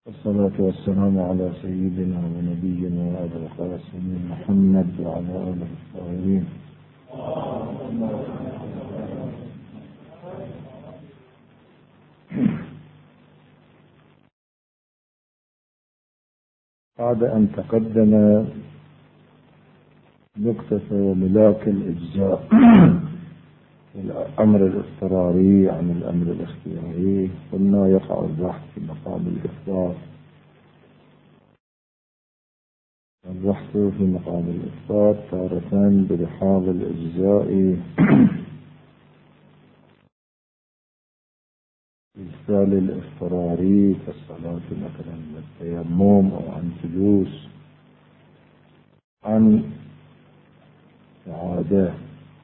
والصلاة والسلام على سيدنا ونبينا وأبي القاسم محمد وعلى آله الطاهرين. بعد أن تقدم نقطة وملاك الإجزاء الأمر الاضطراري عن الأمر الاختياري، قلنا يقع البحث في مقام الإثبات. البحث في مقام الإثبات تارة بلحاظ الإجزاء بالفعل الاضطراري كالصلاة مثلا والتيمم أو عن جلوس، عن إعادة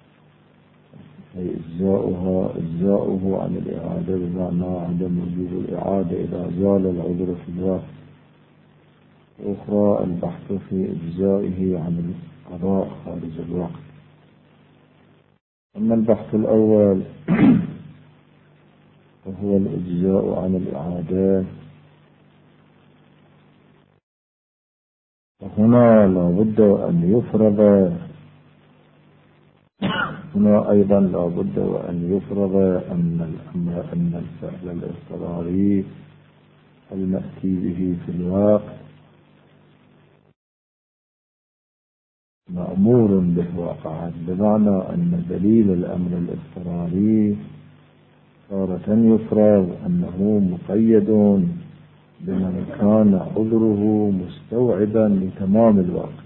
أي إجزاؤه عن الإعادة بمعنى عدم وجوب الإعادة إذا زال العذر في الوقت. أخرى البحث في إجزائه عن القضاء خارج الوقت. أما البحث الأول وهو الإجزاء عن الإعادة، فهنا لا بد أن يفرض، هنا أيضا لا بد وأن يفرض أن الفعل الاضطراري المأتي به في الواقع مأمور به واقعا، بمعنى أن دليل الأمر الاضطراري تارة يفرض أنه مقيد بمن كان عذره مستوعبا لتمام الوقت،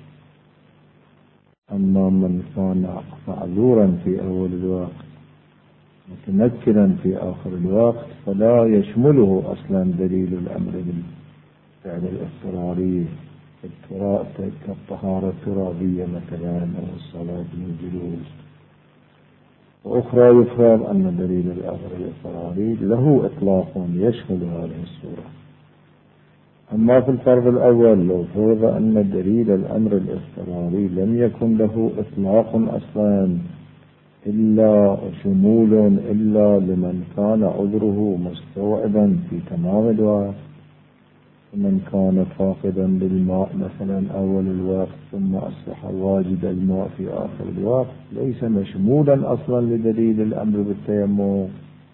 أما من كان معذورا في أول الوقت متمكنا في آخر الوقت فلا يشمله أصلا دليل الأمر بالفعل الاضطراري كالطهارة الترابية مثلا أو الصلاة بالجلوس. وأخرى يفرض أن دليل الأمر الاضطراري له إطلاق يشمل هذه الصورة. أما في الفرض الأول لو فرض أن دليل الأمر الاضطراري لم يكن له إطلاق أصلا إلا شمول إلا لمن كان عذره مستوعبا في تمام الوقت، ومن كان فاقدا للماء مثلا أول الوقت ثم أصبح واجد الماء في آخر الوقت ليس مشمولا أصلا لدليل الأمر بالتيمم.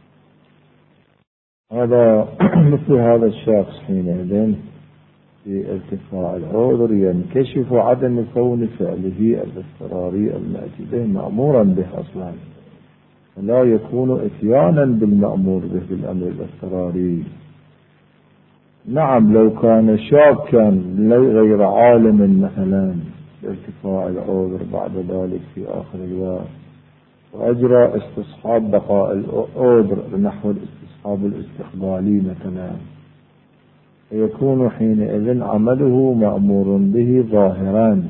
هذا مثل هذا الشخص حينئذ في ارتفاع العذر ينكشف عدم كون فعله الاضطراري المأتي به مأمورا به أصلا، فلا يكون إتيانا بالمأمور به بالأمر الاضطراري. نعم لو كان شاكا غير عالم مثلا بارتفاع العذر بعد ذلك في آخر الوقت وأجرى استصحاب بقاء العذر نحو الاستصحاب الاستقبالي مثلا، فيكون حينئذ عمله مأمور به ظاهرا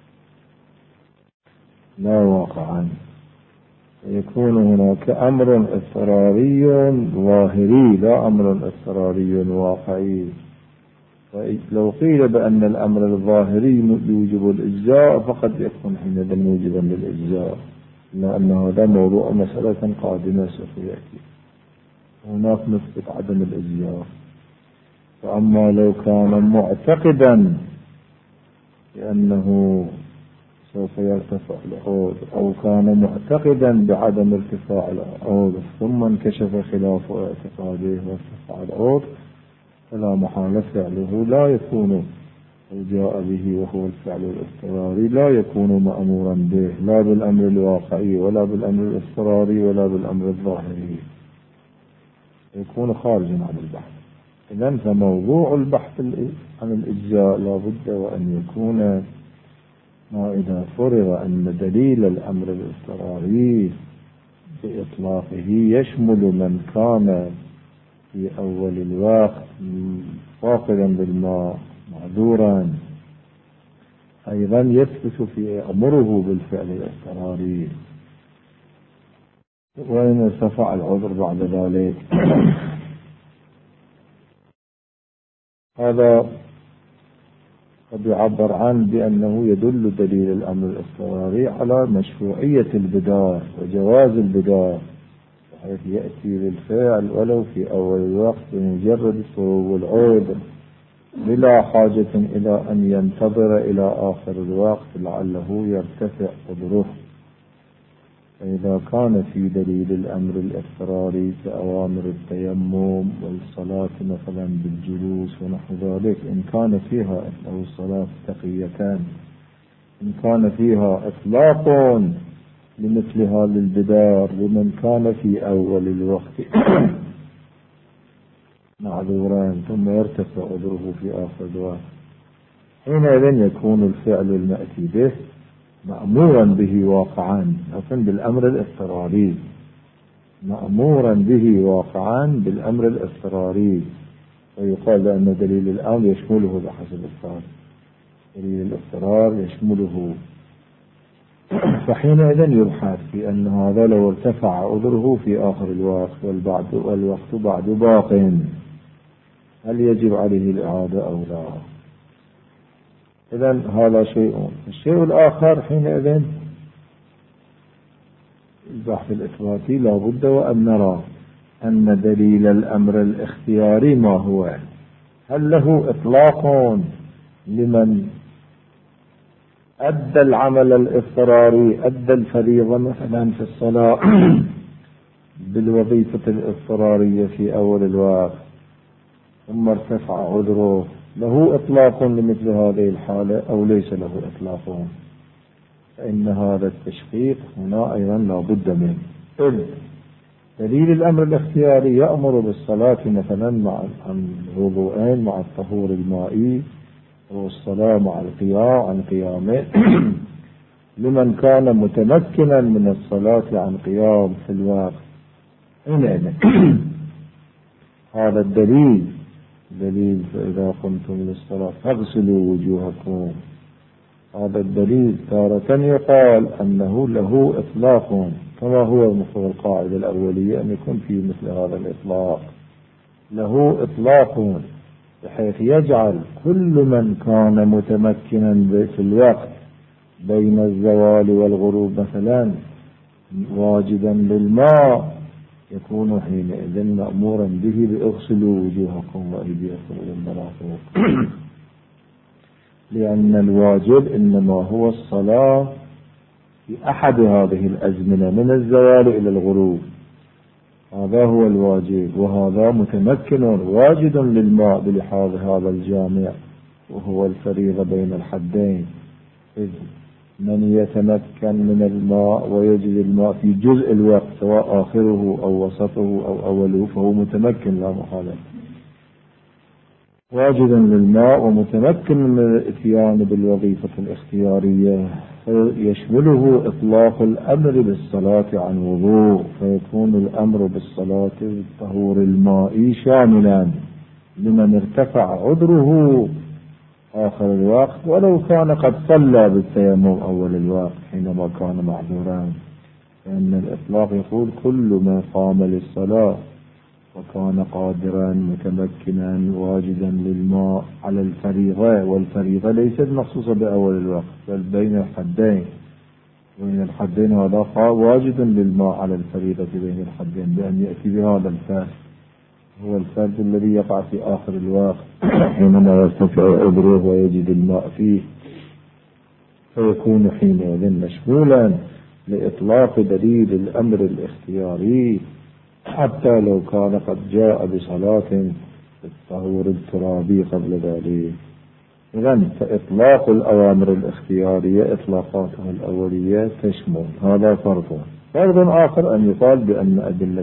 لا واقعا، فيكون هناك أمر اضطراري ظاهري لا أمر اضطراري واقعي. لو قيل بأن الأمر الظاهري يوجب الإجزاء فقد يكون حينئذ موجبا للإجزاء، لأن هذا موضوع مسألة قادمة سوف يأتي. هناك نثبت عدم الإجزاء. فأما لو كان معتقدا بأنه سوف يرتفع العذر أو كان معتقدا بعدم ارتفاع العذر ثم انكشف خلاف اعتقاده وارتفع العذر فلا محالة فعله لا يكون جاء به وهو الفعل الاضطراري لا يكون مأمورا به لا بالأمر الواقعي ولا بالأمر الاضطراري ولا بالأمر الظاهري، يكون خارجا عن البحث. إذن فموضوع البحث عن الإجزاء لا بد وأن يكون ما إذا فرض أن دليل الأمر الاضطراري بإطلاقه يشمل من كان في أول الوقت فاقدا بالماء معذورا، أيضا يثبت في أمره بالفعل الاضطراري، وإن ارتفع العذر بعد ذلك. هذا قد يعبر عنه بأنه يدل دليل الأمر الاضطراري على مشروعية البدار وجواز البدار، بحيث يأتي للفعل ولو في أول الوقت بمجرد صعوبة العذر بلا حاجة إلى أن ينتظر إلى آخر الوقت لعله يرتفع قدره. فإذا كان في دليل الأمر الاضطراري كأوامر التيمم والصلاة مثلا بالجلوس ونحو ذلك، إن كان فيها أو الصلاة تقيتان، إن كان فيها إطلاق لمثل هذا البدار لمن كان في أول الوقت معذوران ثم يرتفع عذره في آخر الوقت، حينئذ يكون الفعل المأتي به مأمورا به واقعا، لكن بالأمر الاضطراري، مأمورا به واقعا بالأمر الاضطراري. ويقال لأن دليل الأمر يشمله بحسب الصار، دليل الاضطرار يشمله. فحينئذ يبحث في أن هذا لو ارتفع عذره في آخر الوقت والوقت بعد باق، هل يجب عليه الإعادة أو لا؟ إذن هذا شيء. الشيء الآخر حينئذ البحث الإثباتي لا بد وأن نرى أن دليل الأمر الاختياري ما هو، هل له إطلاق لمن أدى العمل الاضطراري، أدى الفريضة مثلا في الصلاة بالوظيفة الاضطرارية في أول الوقت ثم ارتفع عذره، له إطلاق لمثل هذه الحالة أو ليس له إطلاق؟ فإن هذا التشقيق هنا أيضا لا بد منه. دليل الأمر الاختياري يأمر بالصلاة مثلا مع الوضوءين مع الطهور المائي، والصلاة مع القيام عن قيامه لمن كان متمكنا من الصلاة عن قيام في الوقت. هذا الدليل دليل فإذا قمتم للصلاة فاغسلوا وجوهكم. هذا الدليل تارة يقال أنه له إطلاق كما هو مثل القاعدة الأولية أن يكون في مثل هذا الإطلاق، له إطلاق بحيث يجعل كل من كان متمكنا في الوقت بين الزوال والغروب مثلا واجدا للماء يكون حينئذ مأمورا به بأغسلوا وجوهكم وأيديكم إلى المرافق، لأن الواجب إنما هو الصلاة في أحد هذه الأزمنة من الزوال إلى الغروب، هذا هو الواجب، وهذا متمكن واجد للماء بلحاظ هذا الجامع وهو الفريضة بين الحدين. إذ من يتمكن من الماء ويجد الماء في جزء الوقت سواء آخره أو وسطه أو أوله فهو متمكن لا محالة، واجد للماء ومتمكن من الاتيان بالوظيفة الاختيارية، فيشمله إطلاق الأمر بالصلاة عن وضوء، فيكون الأمر بالصلاة بالطهور المائي شاملا لمن ارتفع عذره آخر الوقت ولو كان قد صلى بالتيمم أول الوقت حينما كان معذورا، لأن الإطلاق يقول كل ما قام للصلاة وكان قادرا متمكنا واجدا للماء على الفريضة، والفريضة ليست مخصوصة بأول الوقت بل بين الحدين هذا واجد للماء على الفريضة بين الحدين، بأن يأتي بهذا الفرد هو الفرد الذي يقع في آخر الوقت حينما يرتفع عذره ويجد الماء فيه، فيكون حينئذ مشمولا لإطلاق دليل الأمر الاختياري حتى لو كان قد جاء بصلاة الطهور الترابي قبل ذلك. إذن فإطلاق الأوامر الاختيارية إطلاقاتها الأولية تشمل هذا فرض آخر أن يقال بأن أدلة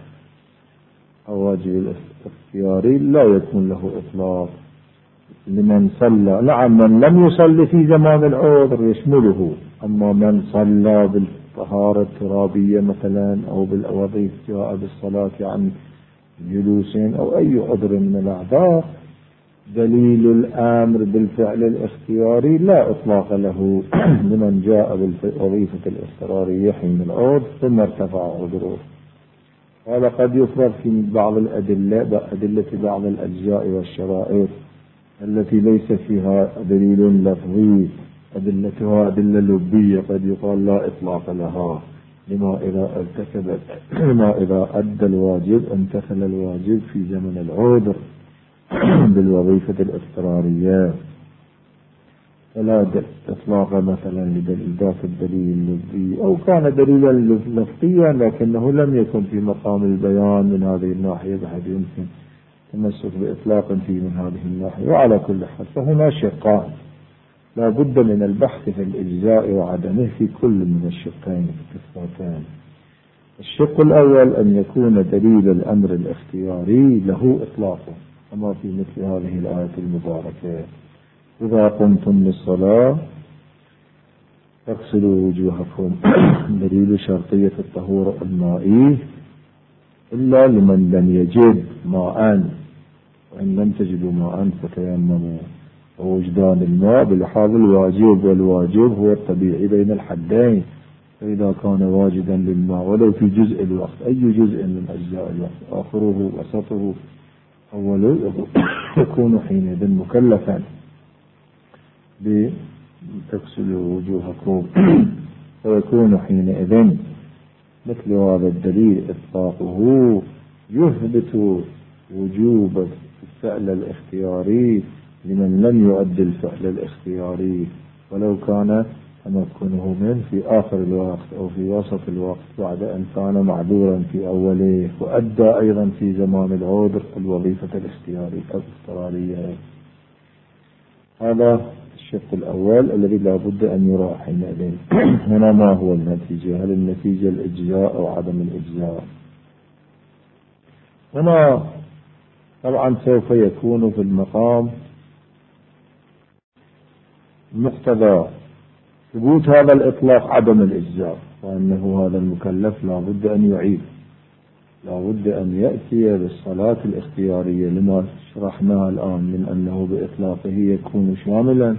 الواجب الاختياري لا يكون له إطلاق لمن صلى، نعم من لم يصلي في زمان العذر يشمله، أما من صلى بالطهارة الترابية مثلا أو بالوظيفة جاء بالصلاة عن جلوس أو أي عذر من الأعذار دليل الأمر بالفعل الاختياري لا إطلاق له لمن جاء بالوظيفة الاضطرارية حين العذر ثم ارتفع عذره. هذا قد يفرق في بعض أدلة بعض الأجزاء والشرائط التي ليس فيها دليل لفظي، أدلتها أدلة لبية قد يقال لا إطلاق لها لما إذا أدى الواجب امتثل الواجب في زمن العذر، بالوظيفة الاضطرارية، فلا إطلاق مثلا لذاك الدليل اللفظي، أو كان دليلا لفظيا لكنه لم يكن في مقام البيان من هذه الناحية بحيث يمكن تمسك بإطلاق فيه من هذه الناحية. وعلى كل حال فهنا شقان لا بد من البحث في الإجزاء وعدمه في كل من الشقين الكفتان. الشق الأول أن يكون دليل الأمر الاختياري له إطلاقه، كما في مثل هذه الآية المباركة: إذا قمتم للصلاة فاغسلوا وجوهكم. دليل شرطية الطهور المائي إلا لمن لم يجد ماء، وإن لم تجدوا ماء فتيمموا. ووجدان الماء بلحاظ الواجب، والواجب هو الطبيعي بين الحدين، فإذا كان واجدا للماء ولو في جزء الوقت، أي جزء من أجزاء الوقت، آخره وسطه أوله، يكون حينئذ مكلفا بتغسلوا وجوهكم. ويكون حينئذ مثل هذا الدليل إطلاقه يثبت وجوب الفعل الاختياري لمن لم يؤدي الفعل الاختياري، ولو كان تمكنه منه في آخر الوقت أو في وسط الوقت بعد أن كان معذورا في أوله، وأدى أيضا في زمان العذر الوظيفة الاضطرارية. هذا الشق الأول الذي لا بد أن يراعى حينئذ. هنا ما هو النتيجة؟ هل النتيجة الإجزاء أو عدم الإجزاء؟ هنا طبعا سوف يكون في المقام مقتضى ثبوت هذا الإطلاق عدم الإجزاء، وأنه هذا المكلف لا بد أن يعيد، لا بد أن يأتي بالصلاة الاختيارية لما شرحناها الآن من أنه بإطلاقه يكون شاملا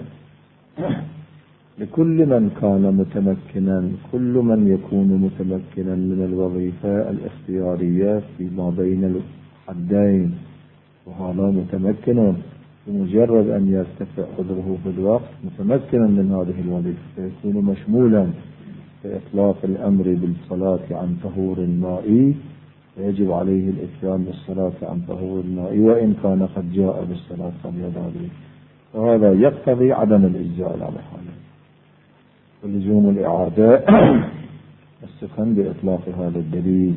لكل من كان متمكنا، كل من يكون متمكنا من الوظيفة الاختيارية فيما بين الحدين، وهذا متمكن بمجرد أن يرتفع عذره في الوقت متمكنا من هذه الوظيفة، فيكون مشمولا بإطلاق الأمر بالصلاة عن طهور مائي، فيجب عليه الإتيان بالصلاة عن طهور مائي وإن كان قد جاء بالصلاة قبل ذلك، وهذا يقتضي عدم الإجزاء على حاله ولزوم الإعادة السكن بإطلاق هذا الدليل.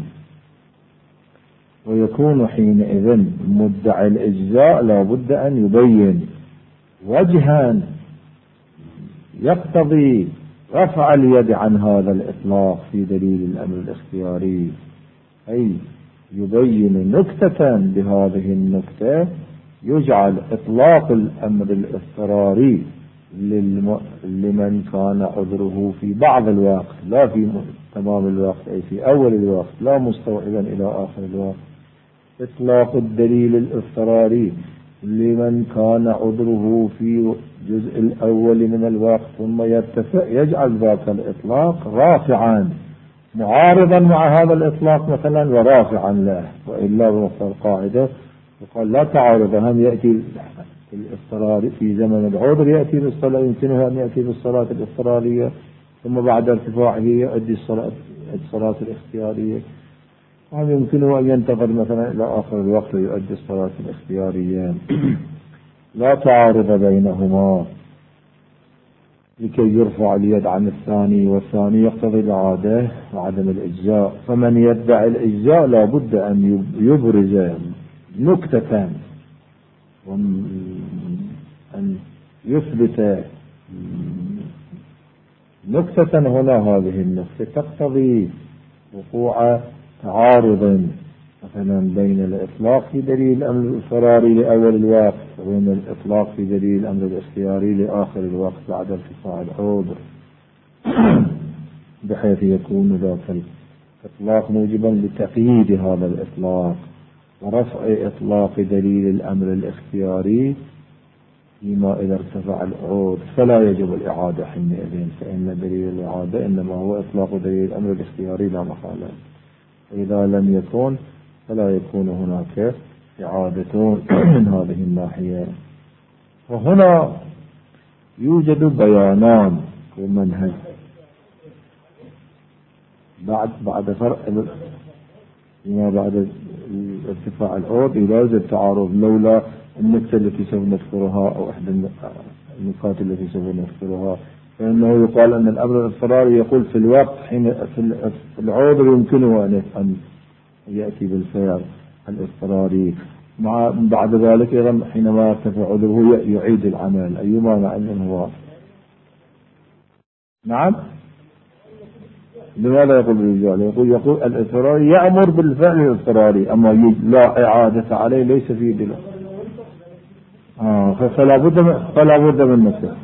ويكون حينئذ مدعي الإجزاء لا بد أن يبين وجها يقتضي رفع اليد عن هذا الإطلاق في دليل الأمر الاختياري، أي يبين نكتة بهذه النكتة يجعل إطلاق الأمر الاضطراري لمن كان عذره في بعض الوقت لا في تمام الوقت، أي في أول الوقت لا مستوعبا إلى آخر الوقت. إطلاق الدليل الاضطراري لمن كان عذره في الجزء الأول من الوقت ثم يرتفع، يجعل ذاك الإطلاق رافعا معارضا مع هذا الإطلاق مثلا ورافعا له، وإلا بنص القاعدة وقال لا تعارض، هم يأتي الاضطرار في زمن العذر يأتي بالصلاة، يمكنه أن يأتي بالصلاة الاضطرارية ثم بعد ارتفاعه يؤدي الصلاة الاختيارية، وهم يمكنه أن ينتظر مثلا إلى آخر الوقت ويؤدي الصلاة الاختيارية. لا تعارض بينهما لكي يرفع اليد عن الثاني، والثاني يقتضي العادة وعدم الإجزاء. فمن يدعي الإجزاء لا بد أن يبرز نكتة أن يثبت نكتة هنا، هذه النكتة تقتضي وقوع تعارض مثلا بين الإطلاق في دليل الأمر الاضطراري لأول الوقت وبين الإطلاق في دليل الأمر الاختياري لآخر الوقت بعد ارتفاع العذر، بحيث يكون ذاك الإطلاق موجبا لتقييد هذا الإطلاق ورفع إطلاق دليل الأمر الاختياري فيما إذا ارتفع العذر، فلا يجب الإعادة حينئذ، فإن دليل الإعادة إنما هو إطلاق دليل الأمر الاختياري لا محالة. وإذا لم يكن فلا يكون هناك إعادة من هذه الناحية. وهنا يوجد بيانان ومنهج بعد فرق فيما بعد ارتفاع العود يلازم التعارض، لولا النكتة التي سوف نذكرها أو إحدى النقاط التي سوف نذكرها، فإنه يقال أن الأمر الاضطراري يقول في الوقت حين في العذر يمكنه أن يأتي بالفعل الاضطراري، مع بعد ذلك أيضا حينما يرتفع عذره يعيد العمل أيما مع أنه هو. نعم. لماذا يقول بالرجال؟ يقول الاضطراري يأمر بالفعل الاضطراري، أما لا إعادة عليه ليس فيه دليل. فلا بد من نكتة.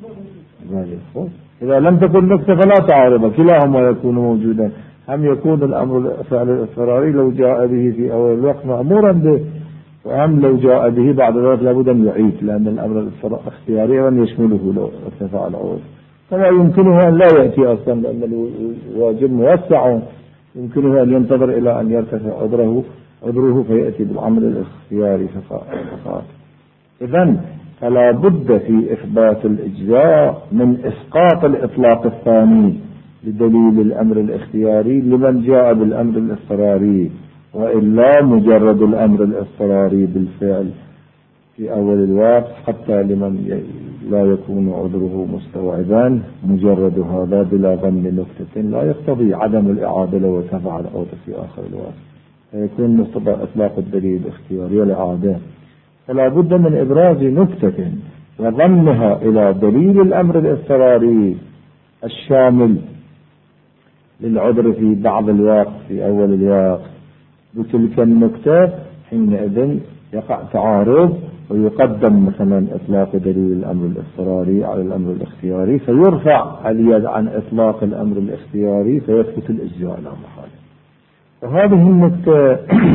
إذا لم تكن نكتة فلا تعارض، كلاهما يكون موجودا. هم يكون الأمر فعل الاضطراري لو جاء به في أول الوقت مأمورا به، وهم لو جاء به بعد ذلك لابد أن يعيد، لأن الأمر الاختياري من يشمله لو ارتفع العذر. فلا يمكنه أن لا يأتي أصلا، لأن الواجب موسع، يمكنه أن ينتظر إلى أن يرتفع عذره فيأتي بالعمل الاختياري فقط. إذن فلا بد في إثبات الإجزاء من إسقاط الإطلاق الثاني لدليل الأمر الاختياري لمن جاء بالأمر الاضطراري، وإلا مجرد الأمر الاضطراري بالفعل في أول الوقت حتى لمن لا يكون عذره مستوعبا، مجرد هذا بلا ضمن نكتة لا يقتضي عدم الإعادة لو ارتفع العودة في آخر الوقت، فيكون مقتضى إطلاق الدليل الاختياري الإعادة. فلا بد من إبراز نكتة وضمها إلى دليل الأمر الاضطراري الشامل للعذر في بعض الوقت في أول الوقت. بتلك النكتة حينئذ يقع تعارض، ويقدم مثلا إطلاق دليل الأمر الاضطراري على الأمر الاختياري، فيرفع اليد عن إطلاق الأمر الاختياري فيثبت الإجزاء لا محالة. وهذه النكتة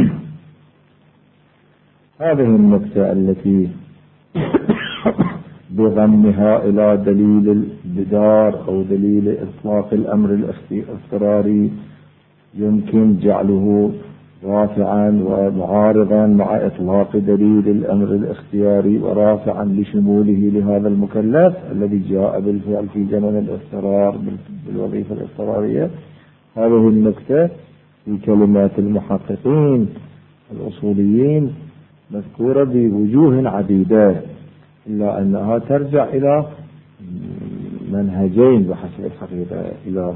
هذه النكتة التي بضمها إلى دليل البدار أو دليل إطلاق الأمر الاضطراري يمكن جعله رافعا ومعارضا مع إطلاق دليل الأمر الاختياري، ورافعا لشموله لهذا المكلف الذي جاء بالفعل في زمن الاضطرار بالوظيفة الاضطرارية. هذه النكتة في كلمات المحققين الأصوليين مذكورة بوجوه عديدة، إلا أنها ترجع إلى منهجين بحسب الحقيقة، إلى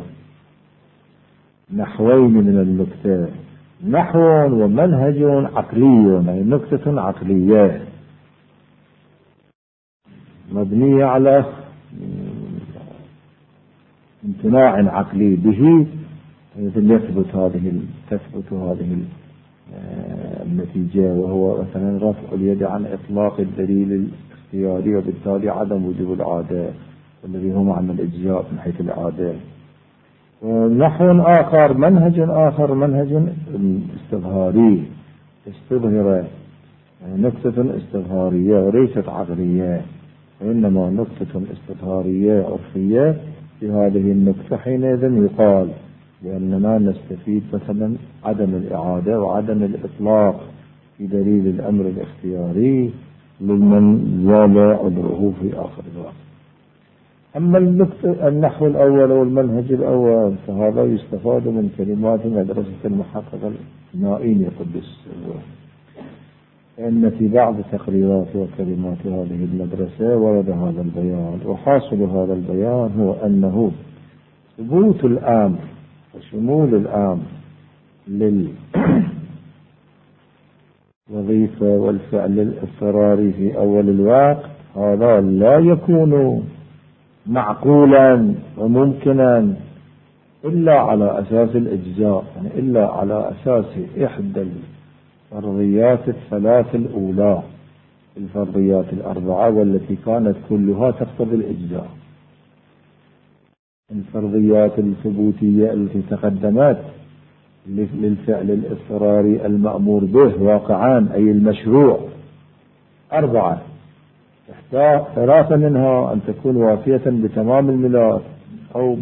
نحوين من النكتة، نحو ومنهج عقلي، يعني نكتة عقلية مبنية على امتناع عقلي به تثبت هذه النتيجة، وهو مثلا رفع اليد عن إطلاق الدليل الاختياري، وبالتالي عدم وجوب العادة الذي هو معنى الإجزاء من حيث العادة. نحو آخر منهج استظهاري، استظهر نكتة استظهارية وليست عقلية، وإنما نكتة استظهارية عرفية. في هذه النكتة حينئذ يقال بأننا نستفيد مثلا عدم الإعادة وعدم الإطلاق في دليل الأمر الاختياري لمن زال عذره في آخر الوقت. أما النحو الأول والمنهج الأول فهذا يستفاد من كلمات مدرسة المحقق النائين يقدس، لأن في بعض تقريرات وكلمات هذه المدرسة ورد هذا البيان، وحاصل هذا البيان هو أنه ثبوت الأمر وشمول الأمر للوظيفة والفعل الاضطراري في أول الوقت هذا لا يكون معقولا وممكنا إلا على أساس الإجزاء، يعني إلا على أساس إحدى الفرضيات الثلاث الأولى، الفرضيات الأربعة والتي كانت كلها تقتضي الإجزاء. الفرضيات الثبوتية التي تقدمت للفعل الاضطراري المأمور به واقعا أي المشروع 4، ثلاثة منها أن تكون وافية بتمام الملاك أو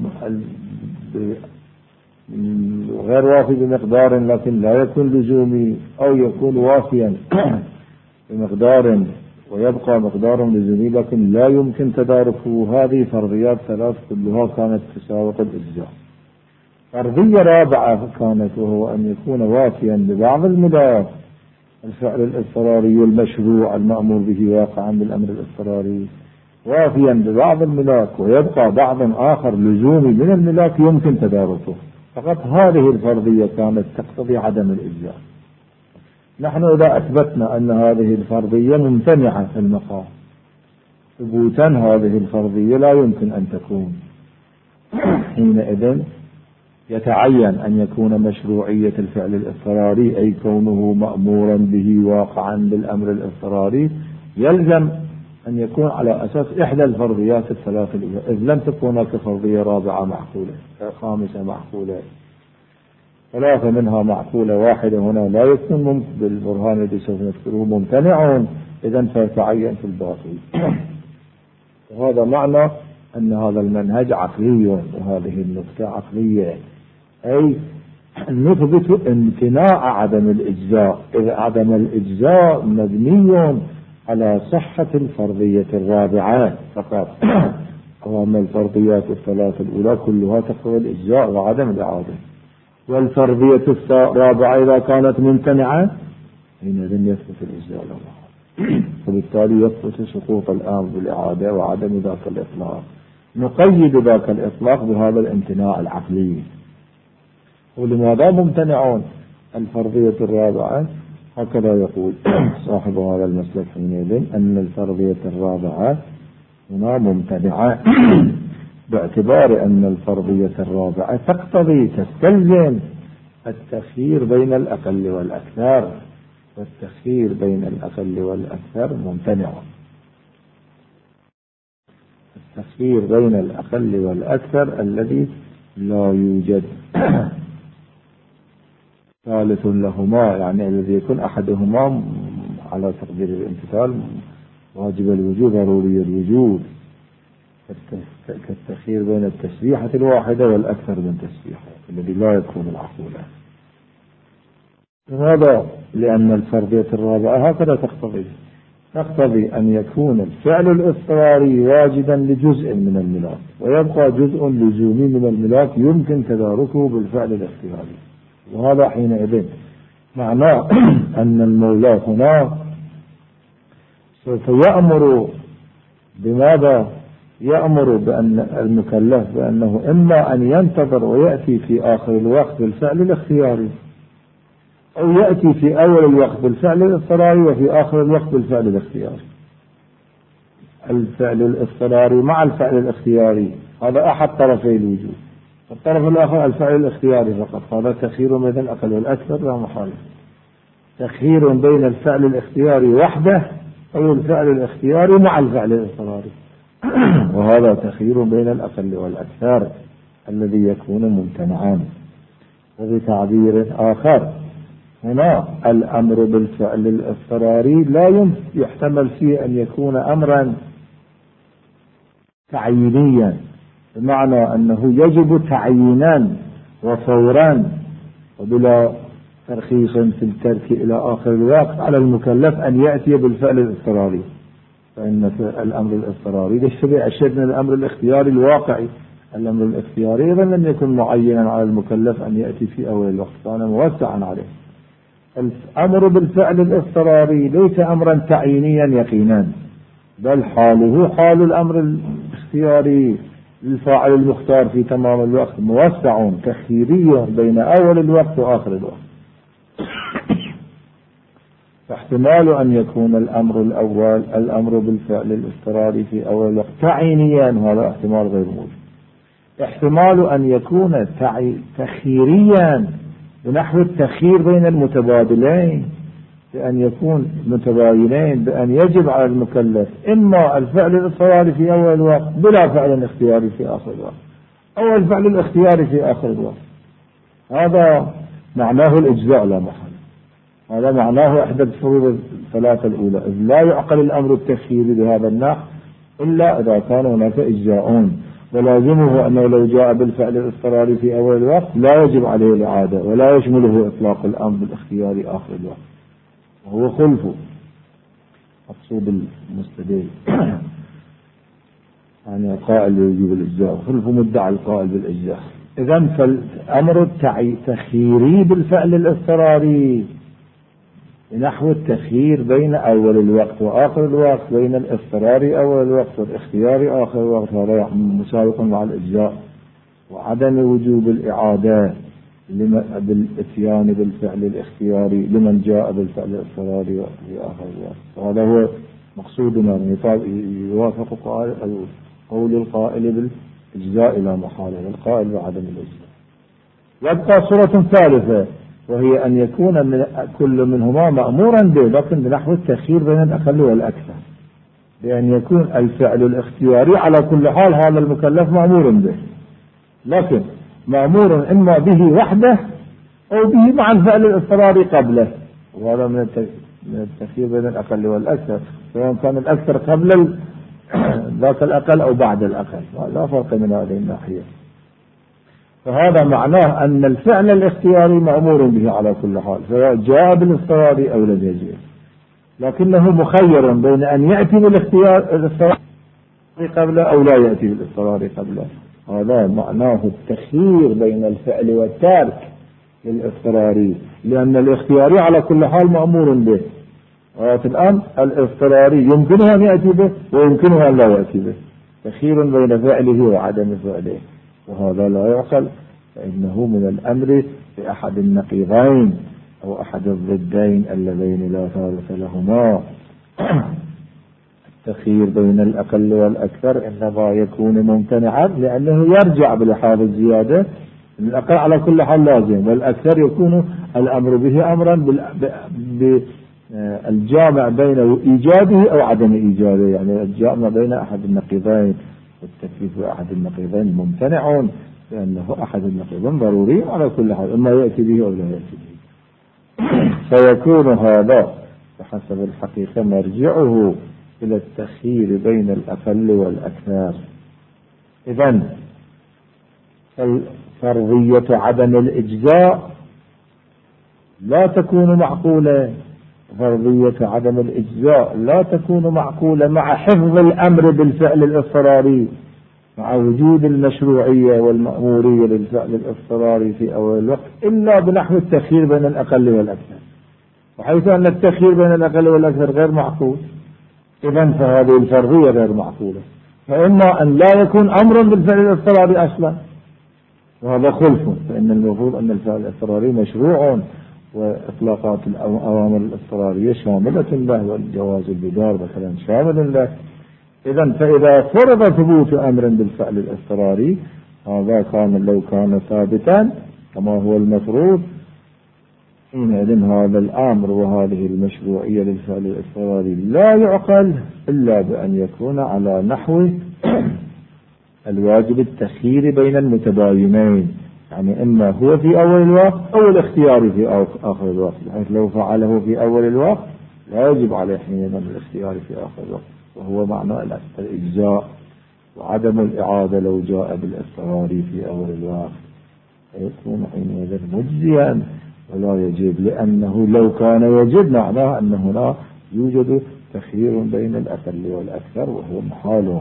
غير وافي بمقدار لكن لا يكون لزومي، أو يكون وافيا بمقدار ويبقى مقدار لزومي لكن لا يمكن تداركه. هذه فرضيات ثلاث كلها كانت تساوق الإجزاء. فرضية رابعة كانت وهو أن يكون وافيا ببعض الملاك الفعل الاضطراري المشروع المأمور به واقعا بالأمر الاضطراري وافيا ببعض الملاك، ويبقى بعض آخر لزومي من الملاك يمكن تداركه، فقط هذه الفرضية كانت تقتضي عدم الإجزاء. نحن إذا أثبتنا أن هذه الفرضية ممتنعة في المقام، ثبوتا هذه الفرضية لا يمكن أن تكون، حينئذ يتعين أن يكون مشروعية الفعل الاضطراري أي كونه مأمورا به واقعا بالأمر الاضطراري يلزم أن يكون على أساس إحدى الفرضيات الثلاث الأولى، إذ لم تكن هناك فرضية رابعة معقولة خامسة معقولة، ثلاثة منها معقولة واحدة هنا لا يكون ممكن بالبرهان الذي سوف نذكره ممتنع، إذن فيتعين في الباقي. وهذا معنى أن هذا المنهج عقلي، وهذه النكتة عقلية، أي نثبت امتناع عدم الإجزاء، إذ عدم الإجزاء مبني على صحة الفرضية الرابعة فقط، وأما الفرضيات الثلاث الأولى كلها تقوى الإجزاء وعدم الإعادة. والفرضية الرابعة إذا كانت ممتنعة حينئذ يثبت الإجزاء لها، وبالتالي يثبت سقوط الأمر بالإعادة وعدم ذاك الإطلاق. نقيد ذاك الإطلاق بهذا الامتناع العقلي. ولماذا ممتنعون الفرضية الرابعة؟ هكذا يقول صاحب هذا المسلك حينئذ أن الفرضية الرابعة هنا ممتنعة باعتبار أن الفرضية الرابعة تقتضي تستلزم التخيير بين الأقل والأكثر، والتخيير بين الأقل والأكثر ممتنع. التخيير بين الأقل والأكثر الذي لا يوجد ثالث لهما، يعني الذي يكون أحدهما على تقدير الامتثال واجب الوجود ضروري الوجود، كالتخيير بين التسبيحة الواحدة والأكثر من تسبيحة الذي لا يكون العقولة. هذا لأن الفرضية الرابعة هكذا تقتضي أن يكون الفعل الاضطراري واجدا لجزء من الملاك، ويبقى جزء لزومي من الملاك يمكن تداركه بالفعل الاختياري. وهذا حينئذ معناه أن المولى هنا سوف يأمر بماذا؟ يأمر بأن المكلف بأنه إما أن ينتظر ويأتي في آخر الوقت بالفعل الاختياري، أو يأتي في أول الوقت بالفعل الاضطراري وفي آخر الوقت بالفعل الاختياري. الفعل الاضطراري مع الفعل الاختياري هذا أحد طرفي الوجود، الطرف الآخر الفعل الاختياري فقط، هذا تخيير بين الأقل والأكثر لا محالة. تخيير بين الفعل الاختياري وحده أو الفعل الاختياري مع الفعل الاضطراري، وهذا تخيير بين الأقل والأكثر الذي يكون ممتنعا. وبتعبير آخر هنا الأمر بالفعل الاضطراري لا يحتمل فيه أن يكون أمرا تعيينيا، بمعنى أنه يجب تعيينا وفورا وبلا ترخيص في الترك إلى آخر الوقت على المكلف أن يأتي بالفعل الاضطراري، فإن الأمر الاضطراري يشبه أشد من الأمر الاختياري الواقعي. الأمر الاختياري إذا لم يكن معينا على المكلف أن يأتي في أول الوقت، كان موسعا عليه. الأمر بالفعل الاضطراري ليس أمرا تعيينيا يقينا، بل حاله حال الأمر الاختياري للفاعل المختار في تمام الوقت موسع تخييري بين أول الوقت وآخر الوقت. فاحتمال أن يكون الأمر الأول الأمر بالفعل الاضطراري في أول الوقت تعيينيا، هذا احتمال غير موجود. احتمال أن يكون تخييريا بنحو التخيير بين المتبادلين، بأن يكون متباينين، بأن يجب على المكلف إما الفعل الاضطراري في أول الوقت بلا فعل اختياري في آخر الوقت، أو الفعل الاختياري في آخر الوقت. هذا معناه الإجزاء لا محل، هذا معناه إحدى الفروض الثلاثة الأولى، إذ لا يعقل الأمر التخييري بهذا النحو إلا إذا كان هناك إجزاء، ولازمه أنه لو جاء بالفعل الاضطراري في أول الوقت لا يجب عليه الإعادة ولا يشمله إطلاق الأمر بالاختياري آخر الوقت، وهو خلفه مقصود المستدل يعني القائل بوجوب الإجزاء، خلفه مدعي القائل بالإجزاء. إذن فالأمر التخييري بالفعل الاضطراري نحو التخيير بين أول الوقت وآخر الوقت، بين الاضطرار أول الوقت والاختيار آخر الوقت، هذا مساوق مع الإجزاء، وعدم وجوب الإعادة بالإتيان بالفعل الاختياري لمن جاء بالفعل الاضطراري في آخر الوقت. هذا هو مقصودنا، يوافق قول القائل بالإجزاء إلى محاله، القائل بعدم الإجزاء. يبقى صورة ثالثة، وهي أن يكون من كل منهما مأمورا به، لكن بنحو التخيير بين الأقل والأكثر، بأن يكون الفعل الاختياري على كل حال هذا المكلف مأمور به، لكن مأمور إما به وحده أو به مع الفعل الاضطراري قبله، وهذا من التخيير بين الأقل والأكثر، سواء كان الأكثر قبل ذاك الأقل أو بعد الأقل، لا فرق من هذه الناحية. فهذا معناه أن الفعل الاختياري مأمور به على كل حال، سواء جاء بالاضطراري أو لم يجئ، لكنه مخير بين أن يأتي بالاضطراري قبله أو لا يأتي بالاضطراري قبله. هذا معناه التخيير بين الفعل والترك للاضطراري، لأن الاختياري على كل حال مأمور به، الآن الاضطراري يمكنه أن يأتي به ويمكنه أن لا يأتي به، تخيير بين فعله وعدم فعله، وهذا لا يعقل، فإنه من الأمر بأحد النقيضين أو أحد الضدين اللذين لا ثالث لهما. التخيير بين الأقل والأكثر إنما يكون ممتنعا لأنه يرجع بلحاظ الزيادة، الأقل على كل حال لازم، والأكثر يكون الأمر به أمرا بالجامع بين إيجاده أو عدم إيجاده، يعني الجامع بين أحد النقيضين، والتكليف بأحد النقيضين ممتنع لأنه أحد النقيضين ضروري على كل حال، إما يأتي به أو لا يأتي به. فيكون هذا بحسب الحقيقة مرجعه إلى التخيير بين الأقل والأكثر. إذن فرضية عدم الإجزاء لا تكون معقولة، فرضية عدم الإجزاء لا تكون معقولة مع حفظ الأمر بالفعل الاضطراري، مع وجود المشروعية والمأمورية للفعل الاضطراري في أول الوقت، إلا بنحو التخيير بين الأقل والأكثر، وحيث أن التخيير بين الأقل والأكثر غير معقول، إذن فهذه الفرضية غير معقولة، فإما أن لا يكون أمرا بالفعل الاضطراري أصلا، وهذا خلف، فإن المفروض أن الفعل الاضطراري مشروع، وإطلاقات الأوامر الاضطرارية شاملة له، والجواز البدار مثلا شامل له. إذن فإذا فرض ثبوت أمر بالفعل الاضطراري، هذا كان لو كان ثابتا كما هو المفروض، حينئذ هذا الأمر وهذه المشروعية للفعل الاضطراري لا يعقل إلا بأن يكون على نحو الواجب التخيير بين المتباينين، يعني إما هو في أول الوقت أو الاختيار في آخر الوقت، بحيث لو فعله في أول الوقت لا يجب عليه حينئذ الاختيار في آخر الوقت، وهو معنى الإجزاء، وعدم الإعادة لو جاء بالاضطرار في أول الوقت، يكون حينئذ مجزيا ولا يجب، لأنه لو كان يجب معناه أن هنا يوجد تخيير بين الأقل والأكثر، وهو محال.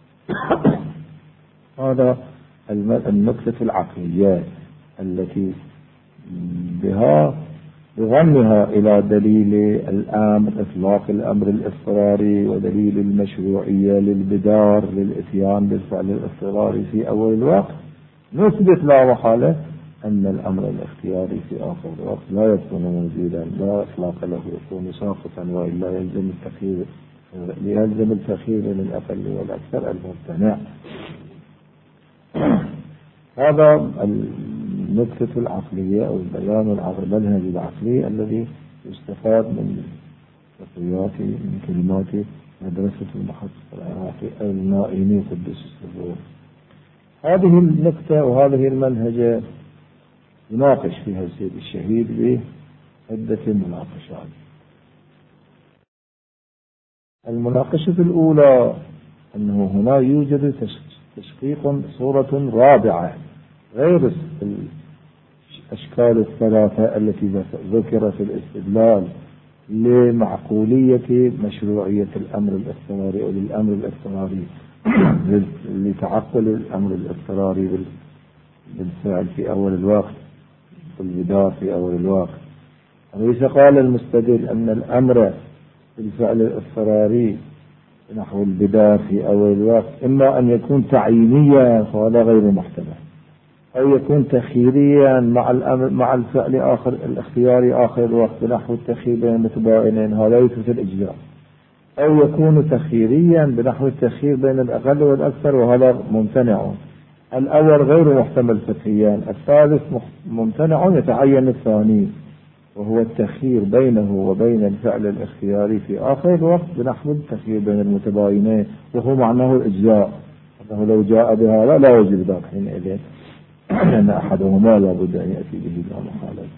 هذا النقطة العقلية التي بها بضمها إلى دليل الأمر، إطلاق الأمر الاضطراري، ودليل المشروعية للبدار للإتيان بالفعل الاضطراري في أول الوقت، نثبت لا محالة أن الأمر الاختياري في آخر الوقت لا يكون موجودا، لا إطلاق له، يكون ساقطا، وإلا يلزم التخيير للأقل والأكثر الممتنع. هذا النقطة العقلية أو البيان المنهج العقلي الذي يستفاد من تقريات من كلمات مدرسة المحقق العراقي النائمي قدس السرور. هذه النقطة وهذه المنهجة يناقش فيها السيد الشهيد بعدة مناقشات. المناقشة الأولى أنه هنا يوجد تشقيق صورة رابعة غير الأشكال الثلاثة التي ذكرت في الاستدلال لمعقولية مشروعية الأمر الاضطراري أو للأمر الاضطراري لتعقل الأمر الاضطراري بالفعل في أول الوقت، والبدار في أول الوقت. أليس قال المستدل أن الأمر بالفعل الاضطراري نحو البداية في أول الوقت إما أن يكون تعيينيا فهذا غير محتمل، أو يكون تخييريا مع الفعل آخر الاختياري آخر الوقت بنحو التخيير بين المتباينين، هذا يثبت الإجزاء، أو يكون تخييريا بنحو التخيير بين الأقل والأكثر وهذا ممتنع. الأول غير محتمل فقهيا، الثالث ممتنع يتعين الثاني وهو التخيير بينه وبين الفعل الاختياري في آخر الوقت بنحو التخيير بين المتباينين، وهو معناه الإجزاء، أنه لو جاء بهذا لا يجب ذاك حينئذ لأن أحدهما لا بد أن يأتي به لا محالة.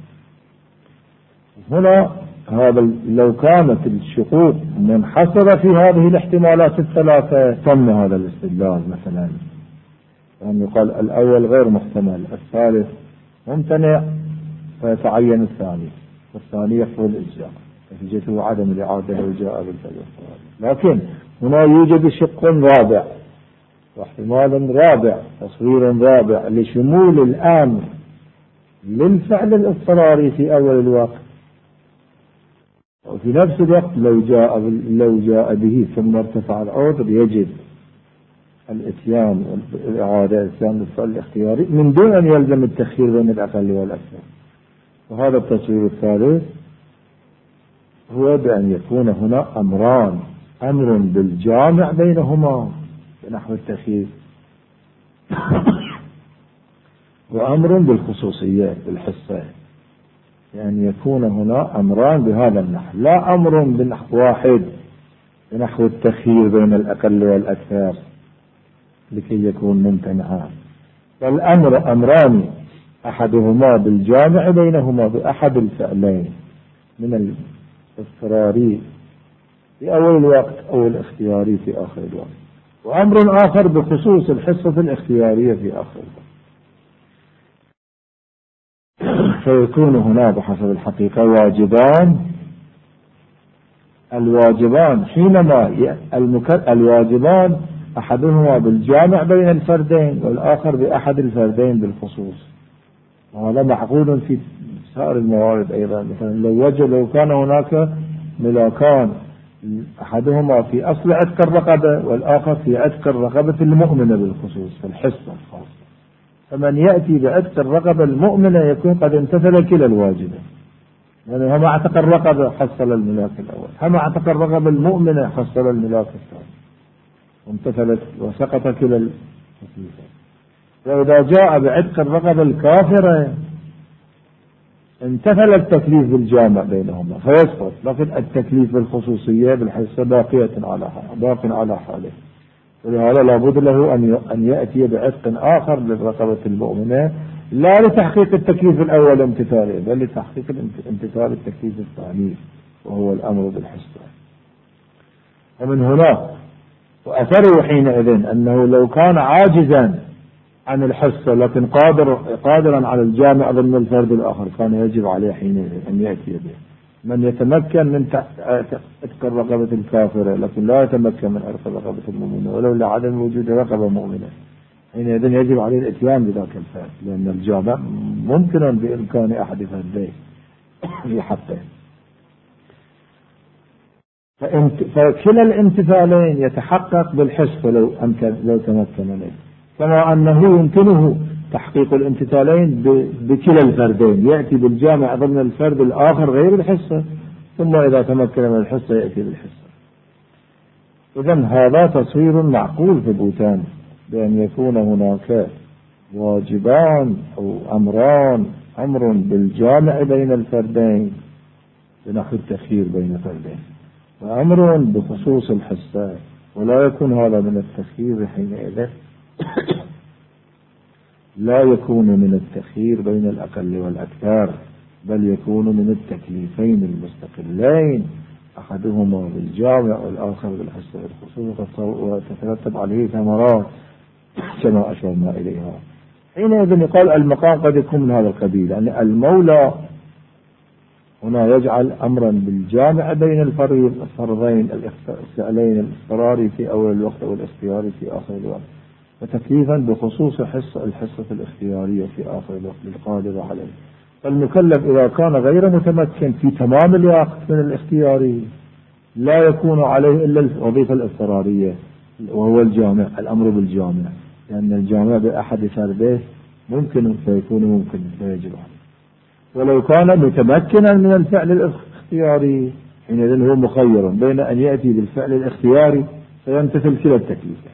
هنا هذا لو كانت الشقوق منحصرة في هذه الاحتمالات الثلاثة تم هذا الاستدلال، مثلا يعني يقال الأول غير محتمل، الثالث ممتنع فيتعين الثاني، والثاني يحصل الإجزاء، نتيجته عدم الإعادة لو جاء بالفعل. لكن هنا يوجد شق رابع واحتمال رابع، تصوير رابع لشمول الأمر للفعل الاضطراري في أول الوقت، وفي نفس الوقت لو جاء به ثم ارتفع العذر يجب الاتيان والإعادة الاتيان للفعل الاختياري من دون أن يلزم التخيير بين الأقل والأكثر. وهذا التصوير الثالث هو بأن يكون هنا أمران، أمر بالجامع بينهما بنحو التخيير وأمر بالخصوصية بالحصة، يعني يكون هنا أمران بهذا النحو، لا أمر بنحو واحد بنحو التخيير بين الأقل والأكثر لكي يكون ممتنعا، بل أمران أحدهما بالجامع بينهما بأحد الفعلين من الاضطراري في أول الوقت أو الاختياري في آخر الوقت، وأمر آخر بخصوص الحصة الاختيارية في آخر الوقت. فيكون هنا بحسب الحقيقة الواجبان حينما الواجبان أحدهما بالجامع بين الفردين والآخر بأحد الفردين بالخصوص، وهذا معقول في سائر الموارد أيضا. مثلا لو كان هناك ملاكان أحدهما في أصل عتق الرقبة والآخر في عتق الرقبة المؤمنة بالخصوص في الحصة الخاصة، فمن يأتي بعتق الرقبة المؤمنة يكون قد امتثل كلا الواجبة، يعني هم اعتق الرقبة حصل الملاك الأول، هم اعتق الرقبة المؤمنة حصل الملاك الثاني، وامتثلت وسقط كلا التكليفين. وإذا جاء بعتق الرقبة الكافرة امتثل التكليف بالجامع بينهما فيسقط، لكن التكليف بالخصوصية بالحصة باق على حاله، ولهذا لابد له أن يأتي بعتق آخر للرقبة المؤمنة، لا لتحقيق التكليف الأول امتثاله بل لتحقيق امتثال التكليف الثاني وهو الأمر بالحصة. ومن هنا وأثره حينئذ أنه لو كان عاجزا عن الحصة لكن قادرا على الجامع ضمن الفرد الآخر كان يجب عليه حينئذ أن يأتي به. من يتمكن من عتق الرقبة الكافرة لكن لا يتمكن من عتق الرقبة المؤمنة ولو لعدم وجود رقبة مؤمنة، حينئذ يجب عليه الاتيان بذاك الفرد، لأن الجامع ممكن بإمكان أحد فردين في حقه. فكلا الامتثالين يتحقق بالحصة لو تمكن منه، كما أنه يمكنه تحقيق الامتثالين بكلا الفردين، يأتي بالجامع ضمن الفرد الآخر غير الحصة، ثم إذا تمكن من الحصة يأتي بالحصة. إذن هذا تصوير معقول ثبوتان بأن يكون هناك واجبان أو أمران، أمر بالجامع بين الفردين بنحو التخيير بين فردين، وأمر بخصوص الحصة، ولا يكون هذا من التخيير حينئذ لا يكون من التخيير بين الأقل والأكثر، بل يكون من التكليفين المستقلين أحدهما بالجامع والآخر بالحصة بالخصوص، وتترتب عليه ثمرات كما أشرنا إليها. حينئذ يقال المقام قد يكون من هذا القبيل، يعني المولى هنا يجعل أمرا بالجامع بين الفرضين الفعلين الاضطراري في أول الوقت والاختياري في آخر الوقت، وتكليفا بخصوص الحصة الاختيارية في آخر الوقت للقادر عليه، فالمكلف إذا كان غير متمكن في تمام الوقت من الاختياري لا يكون عليه إلا الوظيفة الاضطرارية وهو الجامع، الأمر بالجامع، لأن الجامع بأحد سرديه ممكن فيكون ممكن لا يجب عليه. ولو كان متمكنا من الفعل الاختياري حينئذ هو مخير بين أن يأتي بالفعل الاختياري فيمتثل كلا التكليفين،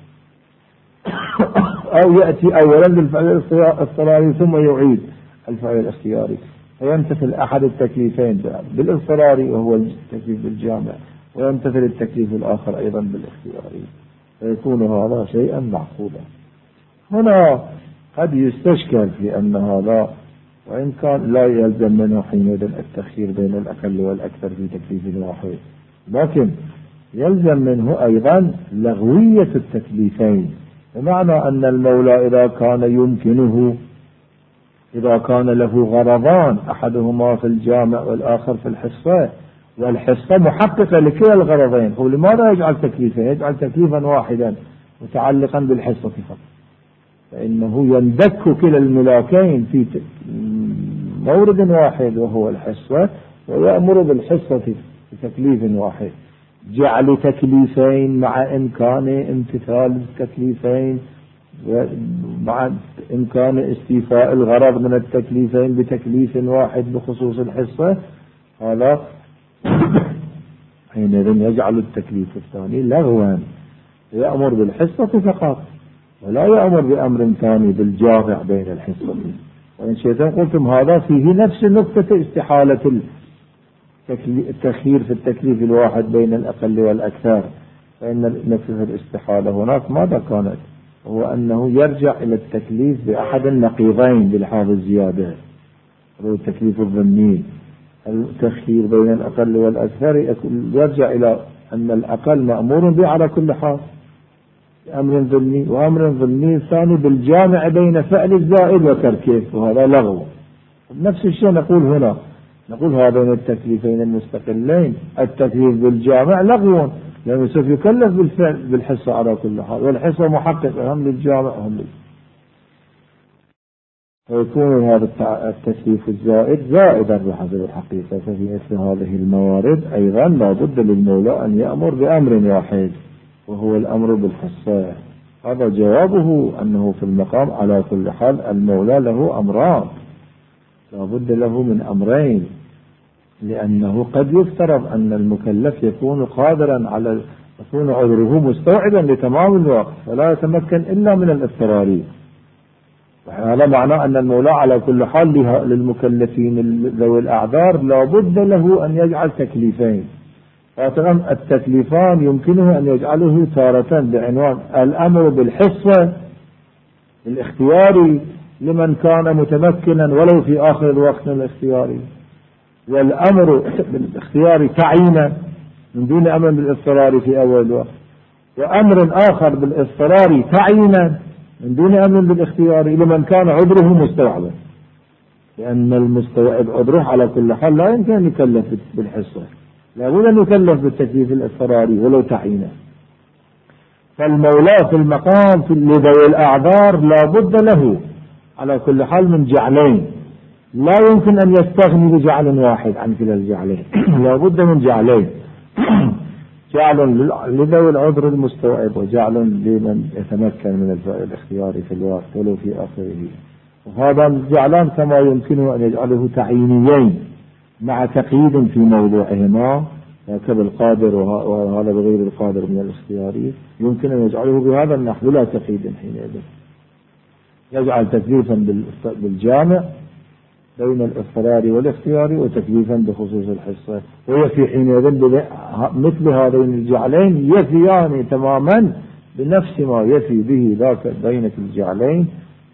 أو يأتي أولا بالفعل الاضطراري ثم يعيد الفعل الاختياري فيمتثل أحد التكليفين بالاضطراري وهو التكليف بالجامع، ويمتثل التكليف الآخر أيضا بالاختياري، فيكون هذا شيئا معقولا. هنا قد يستشكل في أن هذا وإن كان لا يلزم منه حينئذ التخيير بين الأقل والأكثر في تكليف واحد، لكن يلزم منه أيضا لغوية التكليفين، بمعنى أن المولى إذا كان له غرضان أحدهما في الجامع والآخر في الحصة، والحصة محققة لكلا الغرضين، هو لماذا يجعل تكليفين؟ يجعل تكليفا واحدا متعلقا بالحصة فقط، فإنه يندك كلا الملاكين في مورد واحد وهو الحصة، ويأمر بالحصة في تكليف واحد. جعل تكليفين مع إمكان امتثال التكليفين ومع إمكان استيفاء الغرض من التكليفين بتكليف واحد بخصوص الحصة، هذا حينئذ يجعل التكليف الثاني لغوا، يأمر بالحصة فقط ولا يأمر بأمر ثاني بالجامع بين الحصة. وإن شئتم قلتم هذا فيه نفس نقطة استحالة التخيير في التكليف الواحد بين الأقل والأكثر، فإن نقطة الاستحالة هناك ماذا كانت؟ هو أنه يرجع إلى التكليف بأحد النقيضين بلحاظ الزيادة، هو التكليف الضمني. التخيير بين الأقل والأكثر يرجع إلى أن الأقل مأمور به على كل حال أمر ضمني، وأمر ضمني ثاني بالجامع بين فعل الزائد وتركه، وهذا لغو. نفس الشيء نقول هنا، نقول هذين التكليفين المستقلين التكليف بالجامع لغو، لأنه سوف يكلف بالفعل بالحصة على كل حال، والحصة محققة هم للجامع هم فيكون هذا التكليف الزائد زائدا بحسب الحقيقة. ففي مثل هذه الموارد أيضا لا بد للمولى أن يأمر بأمر واحد وهو الأمر بالحصة. هذا جوابه أنه في المقام على كل حال المولى له أمران، لا بد له من أمرين، لأنه قد يفترض أن المكلف يكون قادرا على يكون عذره مستوعبا لتمام الوقت فلا يتمكن إلا من الاضطراري، هذا معناه أن المولى على كل حال للمكلفين ذوي الأعذار لا بد له أن يجعل تكليفين. فطبعا التكليفان يمكنه أن يجعله تارة بعنوان الأمر بالحصة الاختياري لمن كان متمكنا ولو في آخر الوقت من الاختياري، والأمر بالاختيار تعيينا من دون أمر بالاضطرار في أول الوقت، وأمر آخر بالاضطرار تعيينا من دون أمر بالاختيار لمن كان عذره مستوعبا، لأن المستوعب عذره على كل حال لا يمكن أن يكلف بالحصة، لا بد أن يكلف بالتكليف الاضطراري ولو تعيينا. فالمولى في المقام في لذوي الأعذار لا بد له على كل حال من جعلين، لا يمكن أن يستغني بجعل واحد عن كلا الجعلين لا بد من جعلين جعل لذوي العذر المستوعب وجعل لمن يتمكن من الفعل الاختياري في الوقت ولو في آخره. وهذا الجعلان كما يمكنه أن يجعله تعيينيين مع تقييد في موضوعهما كالقادر وهذا بغير القادر من الاختياري، يمكن أن يجعله بهذا النحو لا تقييد حينئذ، يجعل تكليفا بالجامع بين الاضطرار والاختياري وتكليفا بخصوص الحصة، ويفي حينئذ مثل هذين الجعلين يفيان تماما بنفس ما يفي به ذاك بين الجعلين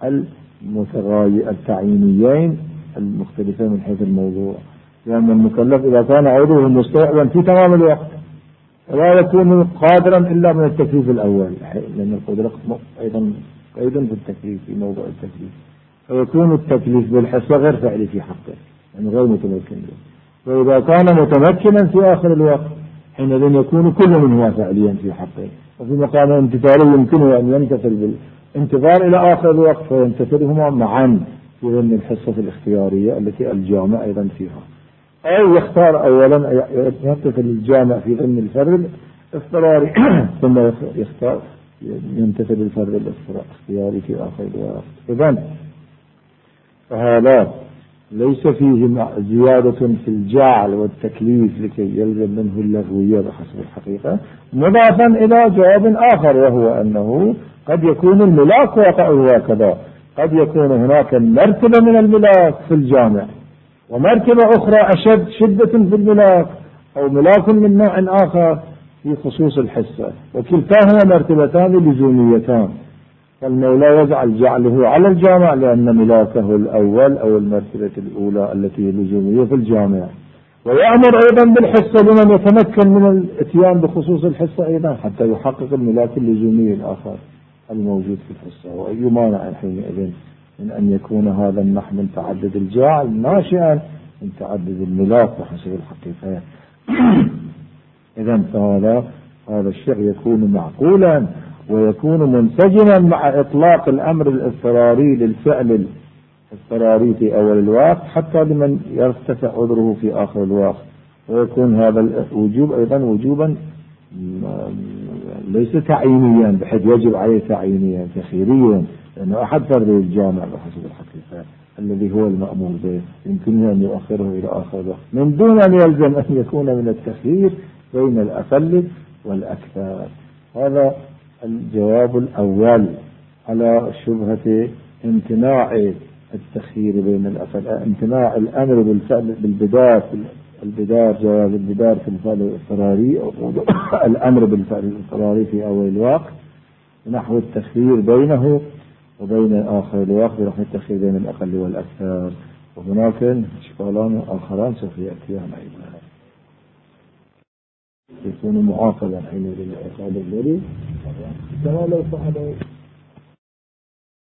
التعيينيين المختلفين من حيث الموضوع، لأن المكلف إذا كان عذره مستوعبا في تمام الوقت لا يكون قادرا إلا من التكليف الأول، لأن القدرة أيضا في التكليف في موضوع التكليف، فيكون التكليف بالحصة غير فعلي في حقه يعني غير متمكن له. وإذا كان متمكنا في آخر الوقت حينئذ يكون كل منهما فعليا في حقه، وفي مقام امتثاله يمكنه أن يمتثل بالانتظار إلى آخر الوقت فيمتثلهما معا في ضمن الحصة الاختيارية التي الجامع أيضا فيها، أو يختار أولا يمتثل الجامع في ضمن الفرد الاضطراري ثم يختار يمتثل الفرد الاختياري في آخر الوقت. إذن فهذا ليس فيه زيادة في الجعل والتكليف لكي يلزم منه اللغوية بحسب الحقيقة، مضافا إلى جواب آخر، وهو أنه قد يكون الملاك واقعه هكذا، قد يكون هناك مرتبة من الملاك في الجامع ومرتبة أخرى أشد شدة في الملاك، أو ملاك من نوع آخر في خصوص الحصة، وكلتاهما مرتبتان لزوميتان، فالمولى يجعل جعله على الجامع لأن ملاكه الأول أو المرتبة الأولى التي هي لزومية في الجامع، ويأمر أيضا بالحصة لمن يتمكن من الاتيان بخصوص الحصة أيضا حتى يحقق الملاك اللزومي الآخر الموجود في الحصة. وأي مانع حينئذ من أن يكون هذا النحو من تعدد الجعل ناشئا من تعدد الملاك بحسب الحقيقة. إذن هذا الشيء يكون معقولا ويكون منسجما مع إطلاق الأمر الاضطراري للفعل الاضطراري في أول الوقت حتى لمن يرتفع عذره في آخر الوقت، ويكون هذا الوجوب أيضا وجوبا ليس تعيينيا بحيث يجب عليه تعيينيا تخييريا، لأنه أحد فردي الجامع بحسب الحقيقة الذي هو المأمور به يمكن أن يؤخره إلى آخر الوقت من دون أن يلزم أن يكون من التخيير بين الأقل والأكثر. هذا الجواب الأول على شبهة امتناع التخيير بين الأقل، امتناع الأمر بالفعل البدار جواز البدار في الفعل الاضطراري أو الأمر بالفعل الاضطراري في أول الوقت نحو التخيير بينه وبين آخر الوقت نحو التخيير بين الأقل والأكثر. وهناك إشكالان آخران سوف يأتيان أيضا يكون معاقبا حين للعقاب الذي كما لو فعل